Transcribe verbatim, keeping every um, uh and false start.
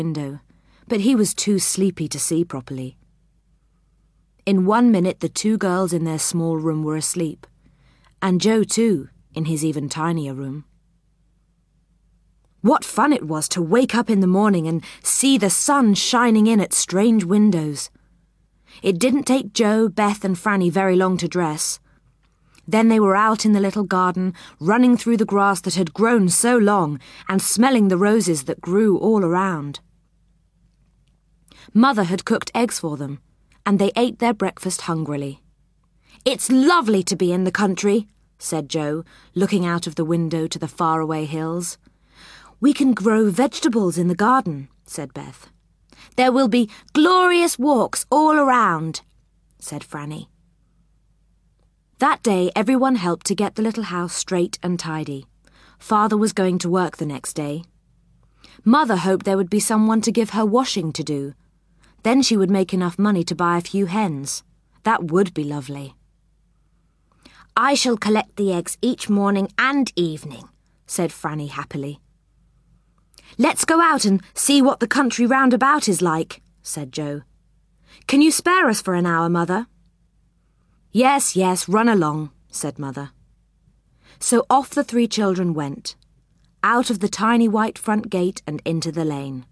window, but he was too sleepy to see properly. In one minute the two girls in their small room were asleep, and Joe too, in his even tinier room. What fun it was to wake up in the morning and see the sun shining in at strange windows. It didn't take Joe, Beth and Franny very long to dress. Then they were out in the little garden, running through the grass that had grown so long and smelling the roses that grew all around. Mother had cooked eggs for them, and they ate their breakfast hungrily. "It's lovely to be in the country," said Joe, looking out of the window to the faraway hills. "We can grow vegetables in the garden," said Beth. "There will be glorious walks all around," said Franny. That day everyone helped to get the little house straight and tidy. Father was going to work the next day. Mother hoped there would be someone to give her washing to do. Then she would make enough money to buy a few hens. That would be lovely. "I shall collect the eggs each morning and evening," said Franny happily. "Let's go out and see what the country round about is like," said Joe. "Can you spare us for an hour, Mother?" "Yes, yes, run along," said Mother. So off the three children went, out of the tiny white front gate and into the lane.